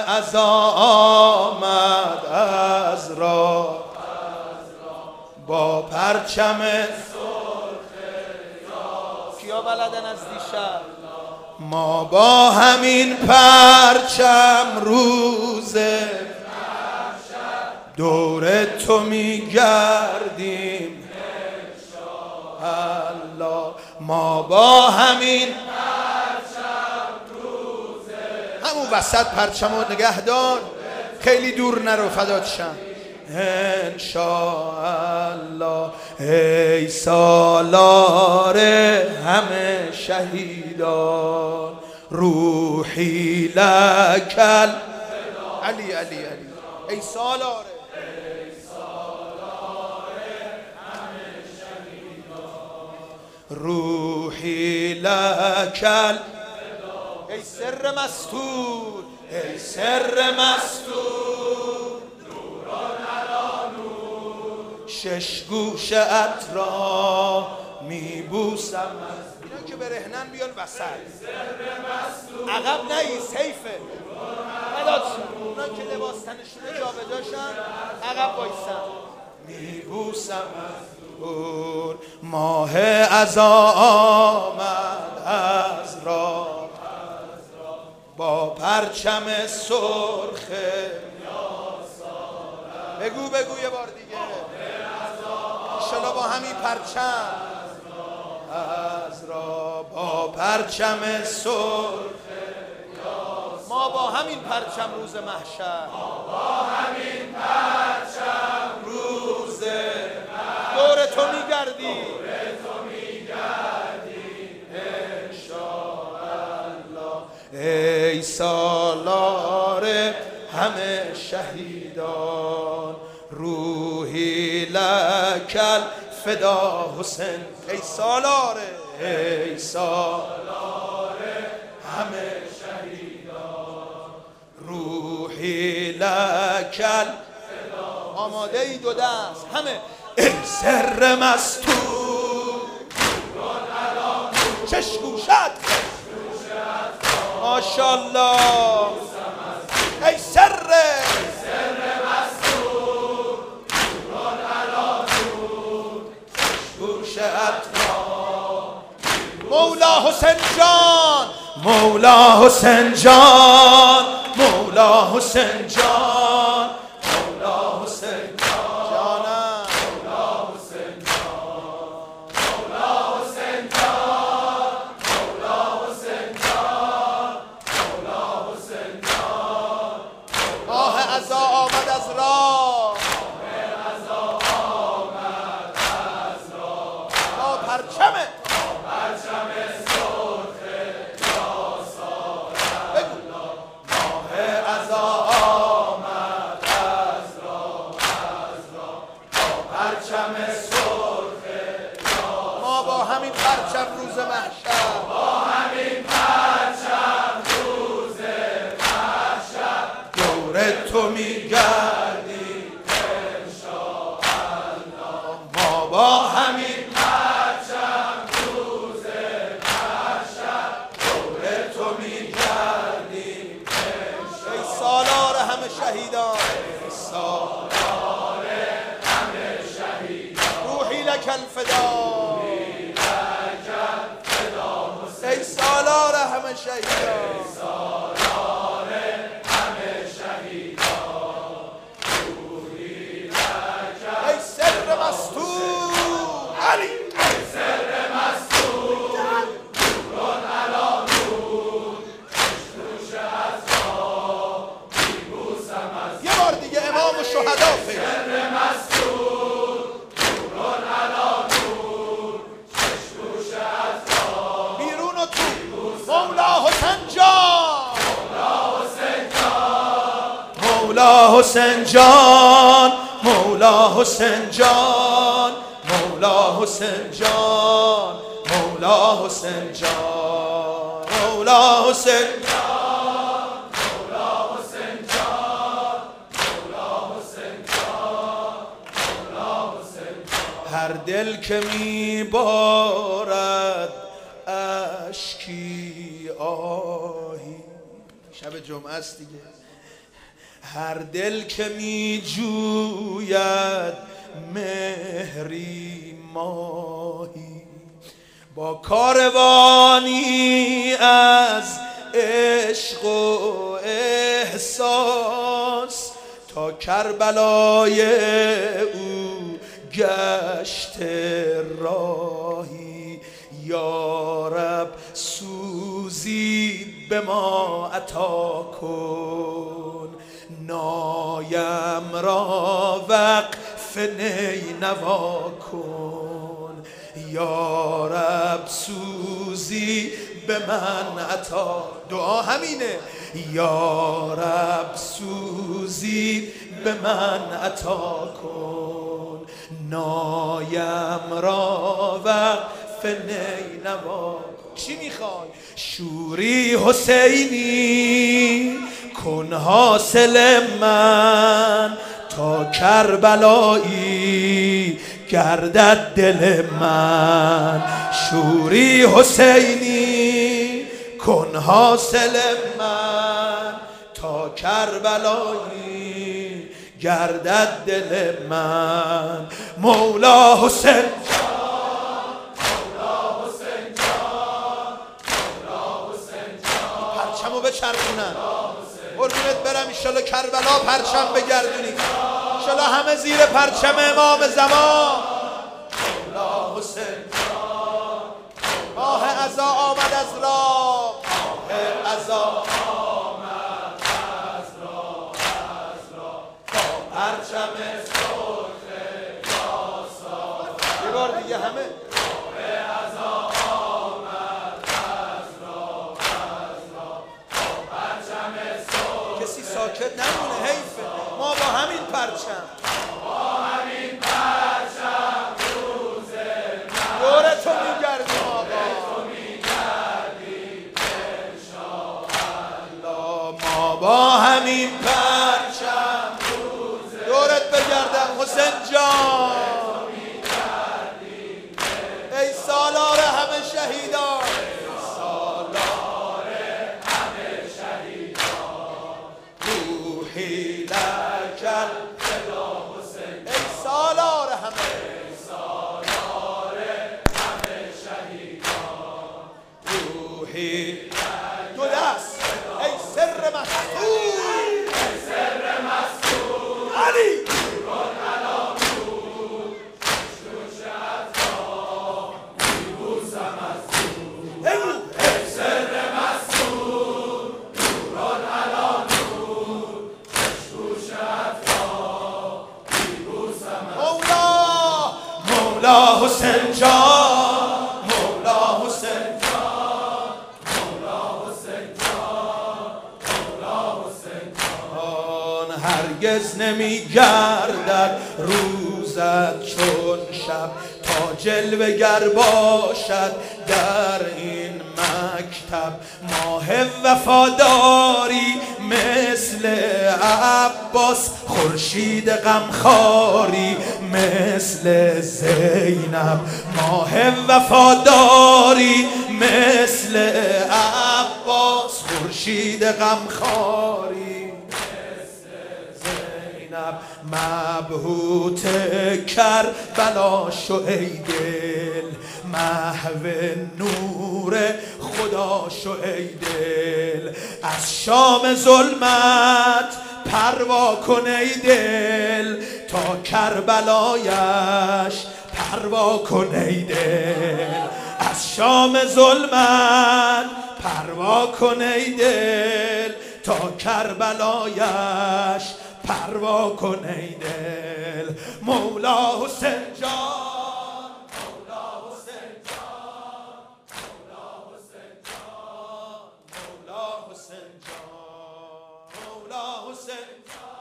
عزا آمد از راه با پرچم سرخ کیا بلدن از دیشب ما با همین پرچم روز دور تو میگردیم الله ما با همین پرچم روز همون وسط پرچم رو نگه دار خیلی دور نرو فدات شم انشاءالله ای سالار همه شهیدان روحی لکل علی علی علی ای سالار همه شهیدان روحی لکل ای سر مستور ای سر مستور شش گوشت را میبوسم اینا که برهنن بیان وسط عقب نهی سیفه مداد شد اونا که لباس تنشونه جا بداشن عقب بایستن میبوسم از دور ماه عزا آمد از راه با پرچم سرخ بگو یه بار دیگه انشالله با همین پرچم از را با پرچم سرخ ما با همین پرچم روز محشر با همین پرچم روز دور تو میگردی انشاءالله ای سالار همه شهیدان روحی لکل فدا حسین ای سالاره ای سالاره همه شهیدان روحی لکل آماده ای دو دست همه ای سر مستور چش گوشت ماشالله ای سر مولا حسین جان مولا حسین جان مولا حسین جان مولا حسین جانم مولا حسین جان مولا حسین جان مولا حسین جان مولا حسین جان ماه عزا آمد از راه با پرچمه ما با همین پرچم روز محشر با همین پرچم روز محشر دور تو میگردیم انشاءالله ما با همین پرچم روز محشر دور تو میگردیم ای سالار همه شهیدان ای سالار همه شهیدان روحی لک الفدا ای سالار همه شهیدان ای سالار همه شهیدان روحی لک ای سر مستور علی ای سر مستور نوران علی نور روش از راه میبوسم از یه بار دیگه امام الشهدا فکر سر مستور نوران علی نور روش از راه بیرون و تو مولا حسین جان مولا حسین جان مولا حسین جان مولا حسین جان مولا حسین جان مولا حسین جان مولا حسین جان مولا حسین جان مولا حسین جان هر دل که میبارد اشکی آهی شب جمعه است دیگه هر دل که می جوید مهری ماهی، با کاروانی از عشق و احساس تا کربلای او گشت راهی. یا رب سوزی به ما عطا کن، نایم را وقف نینوا کن. یا رب سوزی به من عطا، دعا همینه. یا رب سوزی به من عطا کن، نایم را وقف نینوا کن. چی میخوای؟ شوری حسینی کن حاصل من، تا کربلایی گردد دل من. شوری حسینی کن حاصل من، تا کربلایی گردد دل من. مولا حسین جان، مولا حسین جان، مولا حسین جان. پرچمو بچرخونن قربونت برم. انشالله کربلا پرچم بگردونی، انشالله همه زیر پرچم امام زمان. مولا حسین جان، ماه عزا آمد از راه، ماه عزا آمد از راه، از راه با پرچم سرخ یاسا. یه بار دیگه همه. ماه عزا آمد از راه، از راه با پرچم سرخ. کسی ساکت نمونه، حیفه. ما با همین پرچم، با همین پرچم روز دور تو میگردیم آقا، ما با همین پرچم دورت بگردم حسین جان. ای سالار همه شهیدان، ای سالار همه شهیدان، روحی لکل فدا حسین. ای سالار همه، ای سالار همه شهیدان، روحی دو دست. ای سر مستور، ای سر مستور علی نوران علا نور، شوش عطا میبوسم از دور. ای سر مستور نوران علا نور، شوش عطا میبوسم از دور. مولا حسین جان، مولا حسین جان، مولا حسین جان، مولا حسین جان. هرگز نمی گردد روزت چون شب، تا جلوه گر باشد در این مکتب. ماه وفاداری مثل عباس، خورشید غمخواری مثل زینب. ماه وفاداری مثل عباس، خورشید غمخواری مثل زینب. مبهوت کربلا شو ای دل، محو نور خدا شو ای دل. از شام ظلمت پروا کن ای دل، تا کربلایش پروا کن ای دل. از شام ظلمت پروا کن ای دل، تا کربلایش پروا کن ای دل. مولا حسین جان، مولا حسین جان، مولا حسین جان، مولا حسین جان، مولا حسین جان.